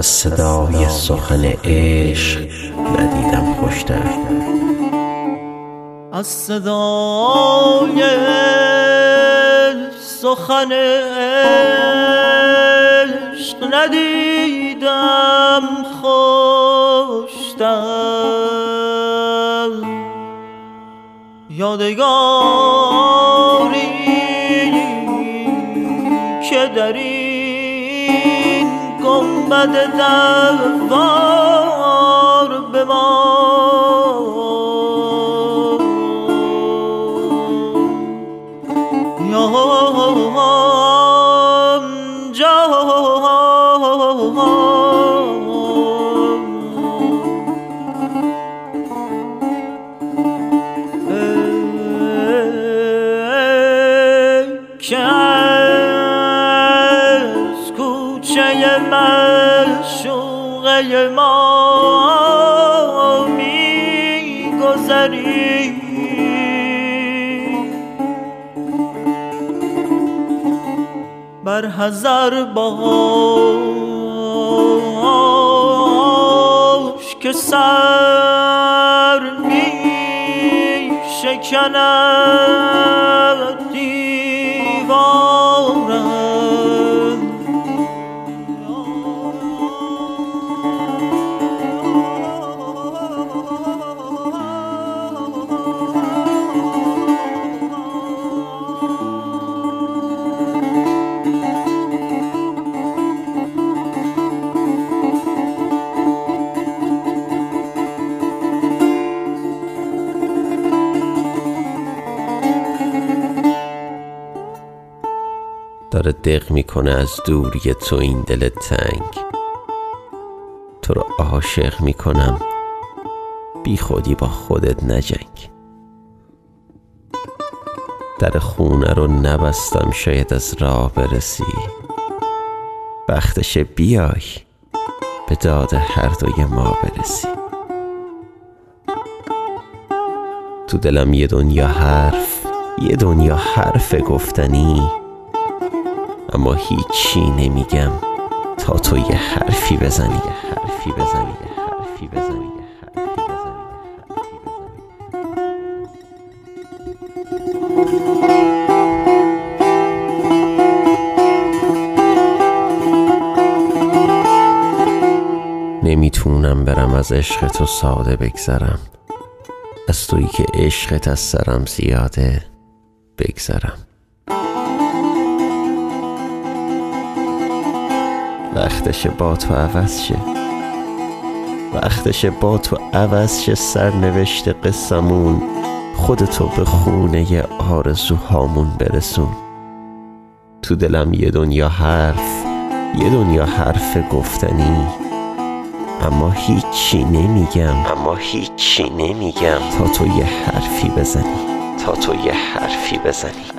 از صدای سخن عشق ندیدم خوشتر. از صدای سخن عشق ندیدم خوشتر. یادگاری که در این گنبد دوار بمان، که از کوچه معشوقه ما می‌گذری، بر حذر باش که سر می‌شکند دیوارم. داره دق میکنه از دوری تو این دل تنگ. تو رو عاشق میکنم، بی خودی با خودت نجنگ. در خونه رو نبستم شاید از راه برسی، بختش بیای به داد هر دوی ما برسی. تو دلم یه دنیا حرف گفتنی، اما هیچی نمیگم تا تو یه حرفی بزنی. نمیتونم برم از عشق تو ساده بگذرم، از تویی که عشقت از سرم زیاده بگذرم. وقتشه با تو عوض شه، سرنوشت قصمون خودتو به خونه آرزوهامون برسون. تو دلم یه دنیا حرف گفتنی، اما هیچی نمیگم تا تو یه حرفی بزنی.